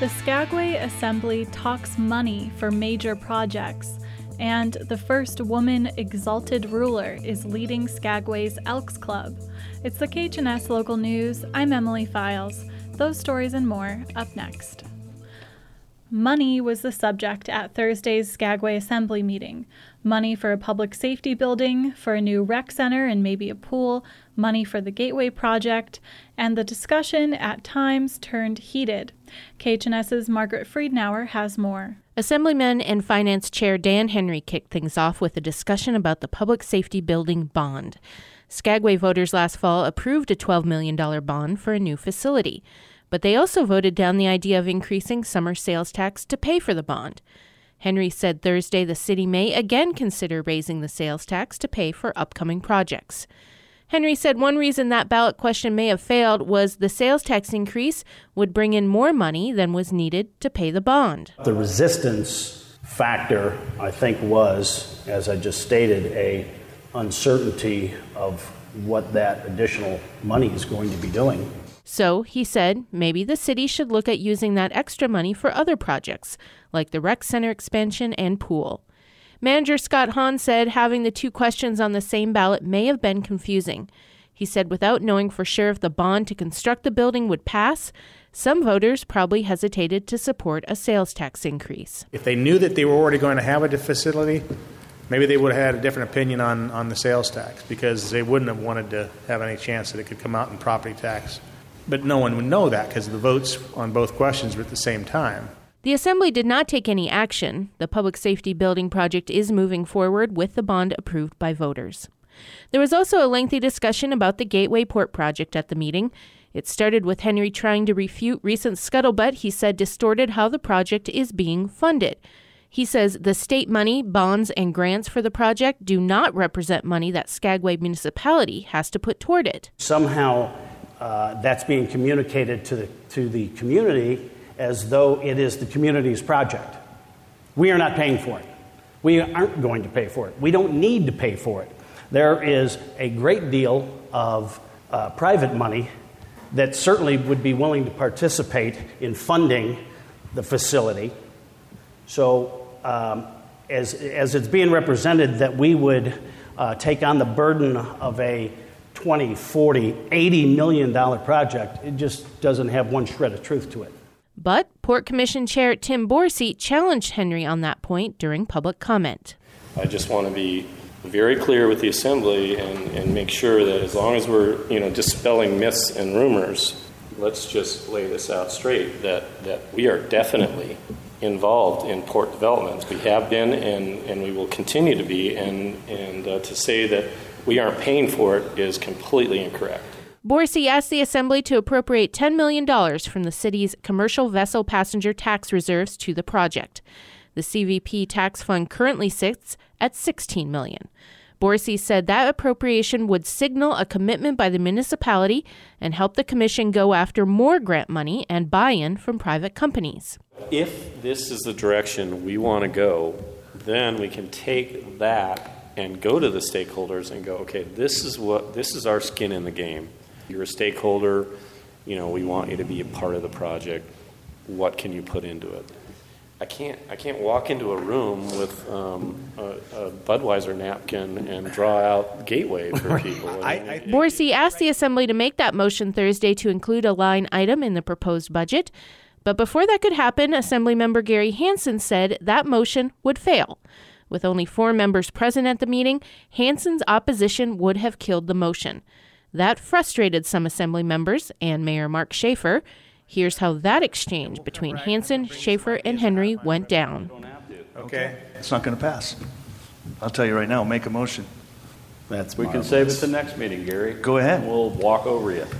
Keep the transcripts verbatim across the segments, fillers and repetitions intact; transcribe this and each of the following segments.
The Skagway Assembly talks money for major projects, and the first woman exalted ruler is leading Skagway's Elks Club. It's the K H N S Local News. I'm Emily Files. Those stories and more up next. Money was the subject at Thursday's Skagway Assembly meeting. Money for a public safety building, for a new rec center and maybe a pool, money for the Gateway project, and the discussion at times turned heated. KHNS's Margaret Friedenauer has more. Assemblyman and Finance Chair Dan Henry kicked things off with a discussion about the public safety building bond. Skagway voters last fall approved a twelve million dollars bond for a new facility, but they also voted down the idea of increasing summer sales tax to pay for the bond. Henry said Thursday the city may again consider raising the sales tax to pay for upcoming projects. Henry said one reason that ballot question may have failed was the sales tax increase would bring in more money than was needed to pay the bond. The resistance factor, I think, was, as I just stated, a uncertainty of what that additional money is going to be doing. So, he said, maybe the city should look at using that extra money for other projects, like the rec center expansion and pool. Manager Scott Hahn said having the two questions on the same ballot may have been confusing. He said without knowing for sure if the bond to construct the building would pass, some voters probably hesitated to support a sales tax increase. If they knew that they were already going to have a facility, maybe they would have had a different opinion on, on the sales tax because they wouldn't have wanted to have any chance that it could come out in property tax. But no one would know that because the votes on both questions were at the same time. The Assembly did not take any action. The public safety building project is moving forward with the bond approved by voters. There was also a lengthy discussion about the Gateway Port project at the meeting. It started with Henry trying to refute recent scuttlebutt he said distorted how the project is being funded. He says the state money, bonds, and grants for the project do not represent money that Skagway municipality has to put toward it. Somehow uh, that's being communicated to the, to the community as though it is the community's project. We are not paying for it. We aren't going to pay for it. We don't need to pay for it. There is a great deal of uh, private money that certainly would be willing to participate in funding the facility. So um, as, as it's being represented that we would uh, take on the burden of a twenty, forty, eighty million dollars project, it just doesn't have one shred of truth to it. But Port Commission Chair Tim Borsey challenged Henry on that point during public comment. I just want to be very clear with the Assembly and, and make sure that as long as we're, you know, dispelling myths and rumors, let's just lay this out straight, that, that we are definitely involved in port development. We have been and, and we will continue to be, and, and uh, to say that we aren't paying for it is completely incorrect. Borsey asked the Assembly to appropriate ten million dollars from the city's commercial vessel passenger tax reserves to the project. The C V P tax fund currently sits at sixteen million dollars. Borsey said that appropriation would signal a commitment by the municipality and help the commission go after more grant money and buy-in from private companies. If this is the direction we want to go, then we can take that and go to the stakeholders and go, okay, this is what this is our skin in the game. You're a stakeholder, you know, we want you to be a part of the project. What can you put into it? I can't I can't walk into a room with um, a, a Budweiser napkin and draw out Gateway for people. I, I, Borsey asked the Assembly to make that motion Thursday to include a line item in the proposed budget. But before that could happen, Assemblymember Gary Hansen said that motion would fail. With only four members present at the meeting, Hansen's opposition would have killed the motion. That frustrated some Assembly members and Mayor Mark Schaefer. Here's how that exchange between Hansen, Schaefer, and Henry went down. Okay. It's not going to pass. I'll tell you right now, make a motion. That's we can save it to next meeting, Gary. Go ahead. We'll walk over you.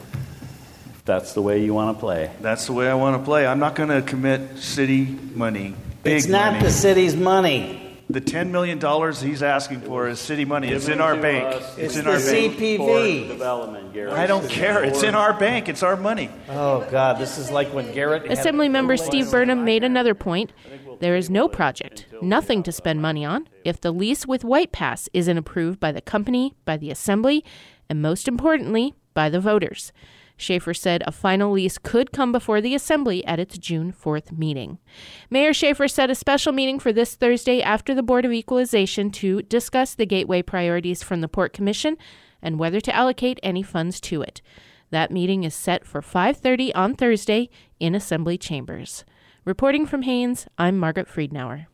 If that's the way you want to play. That's the way I want to play. I'm not going to commit city money, big It's not money. the city's money. The ten million dollars he's asking for is city money. It's in our bank. It's, it's in the our C bank. P V. Development, Gary. I don't care. It's in our bank. It's our money. Oh, God, this is like when Garrett... Assemblymember Steve Burnham made another point. There is no project, nothing to spend money on, if the lease with White Pass isn't approved by the company, by the Assembly, and most importantly, by the voters. Schaefer said a final lease could come before the Assembly at its June fourth meeting. Mayor Schaefer set a special meeting for this Thursday after the Board of Equalization to discuss the gateway priorities from the Port Commission and whether to allocate any funds to it. That meeting is set for five thirty on Thursday in Assembly chambers. Reporting from Haines, I'm Margaret Friedenauer.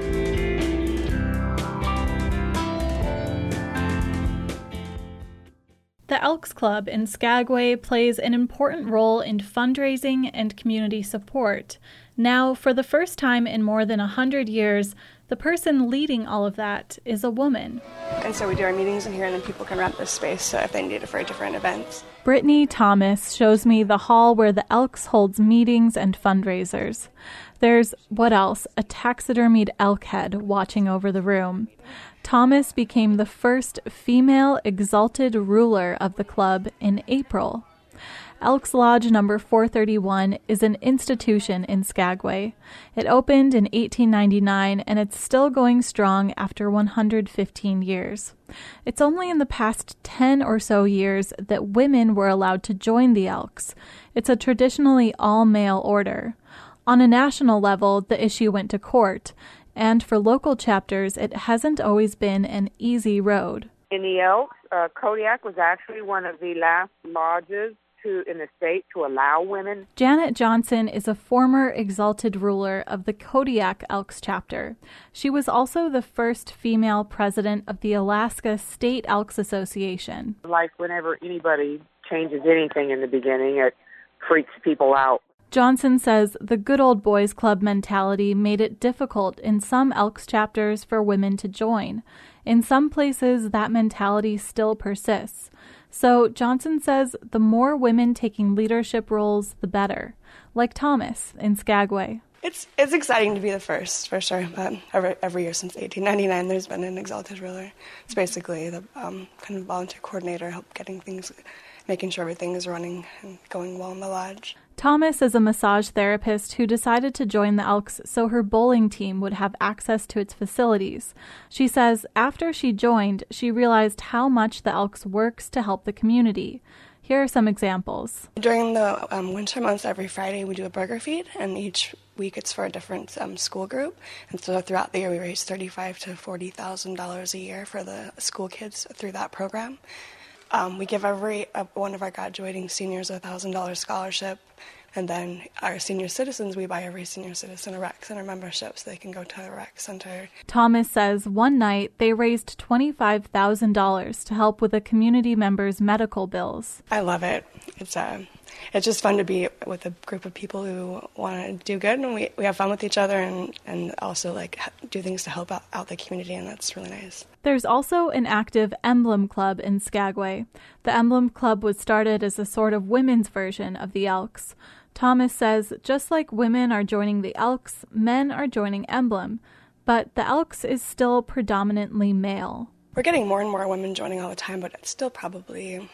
The Elks Club in Skagway plays an important role in fundraising and community support. Now, for the first time in more than one hundred years, the person leading all of that is a woman. And so we do our meetings in here, and then people can rent this space so if they need it for different events. Brittany Thomas shows me the hall where the Elks holds meetings and fundraisers. There's, what else, a taxidermied elk head watching over the room. Thomas became the first female exalted ruler of the club in April. Elks Lodge number four thirty-one is an institution in Skagway. It opened in eighteen ninety-nine, and it's still going strong after one hundred fifteen years. It's only in the past ten or so years that women were allowed to join the Elks. It's a traditionally all-male order. On a national level, the issue went to court, and for local chapters, it hasn't always been an easy road. In the Elks, uh, Kodiak was actually one of the last lodges to, in the state to allow women. Janet Johnson is a former exalted ruler of the Kodiak Elks chapter. She was also the first female president of the Alaska State Elks Association. Like whenever anybody changes anything in the beginning, it freaks people out. Johnson says the good old boys club mentality made it difficult in some Elks chapters for women to join. In some places, that mentality still persists. So Johnson says the more women taking leadership roles, the better. Like Thomas in Skagway. It's it's exciting to be the first, for sure. But every, every year since eighteen ninety-nine, there's been an exalted ruler. It's basically the um, kind of volunteer coordinator, help getting things, making sure everything is running and going well in the lodge. Thomas is a massage therapist who decided to join the Elks so her bowling team would have access to its facilities. She says after she joined, she realized how much the Elks works to help the community. Here are some examples. During the um, winter months, every Friday we do a burger feed, and each week it's for a different um, school group. And so throughout the year we raise thirty-five thousand to forty thousand dollars a year for the school kids through that program. Um, we give every uh, one of our graduating seniors a one thousand dollars scholarship, and then our senior citizens, we buy every senior citizen a rec center membership so they can go to the rec center. Thomas says one night they raised twenty-five thousand dollars to help with a community member's medical bills. I love it. It's uh, it's just fun to be with a group of people who want to do good, and we, we have fun with each other and, and also like do things to help out, out the community, and that's really nice. There's also an active Emblem Club in Skagway. The Emblem Club was started as a sort of women's version of the Elks. Thomas says just like women are joining the Elks, men are joining Emblem, but the Elks is still predominantly male. We're getting more and more women joining all the time, but it's still probably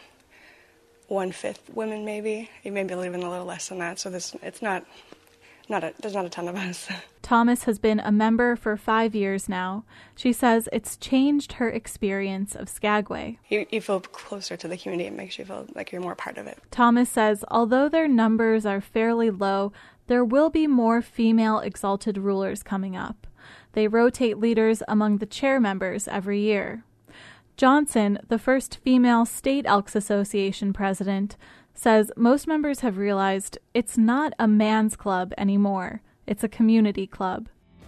one-fifth women maybe, maybe even a little less than that, so this, it's not, not a, there's not a ton of us. Thomas has been a member for five years now. She says it's changed her experience of Skagway. You, you feel closer to the community. It makes you feel like you're more part of it. Thomas says although their numbers are fairly low, there will be more female exalted rulers coming up. They rotate leaders among the chair members every year. Johnson, the first female State Elks Association president, says most members have realized it's not a man's club anymore. It's a community club.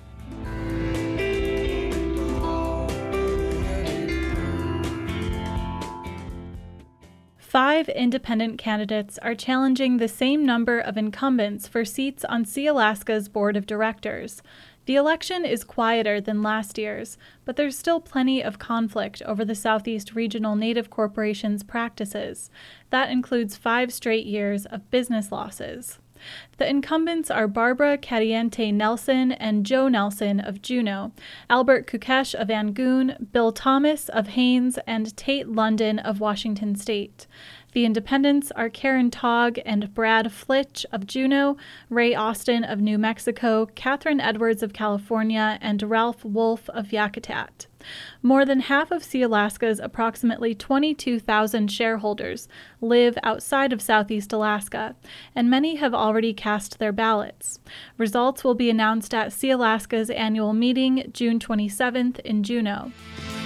Five independent candidates are challenging the same number of incumbents for seats on Sealaska's board of directors. The election is quieter than last year's, but there's still plenty of conflict over the Southeast Regional Native Corporation's practices. That includes five straight years of business losses. The incumbents are Barbara Cadiente Nelson and Joe Nelson of Juneau, Albert Kukesh of Angoon, Bill Thomas of Haines, and Tate London of Washington State. The independents are Karen Togg and Brad Flitch of Juneau, Ray Austin of New Mexico, Catherine Edwards of California, and Ralph Wolf of Yakutat. More than half of Sealaska's approximately twenty-two thousand shareholders live outside of Southeast Alaska, and many have already cast their ballots. Results will be announced at Sealaska's annual meeting June twenty-seventh in Juneau.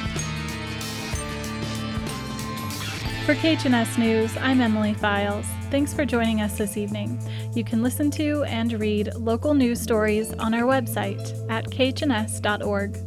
For K H N S News, I'm Emily Files. Thanks for joining us this evening. You can listen to and read local news stories on our website at k h n s dot org.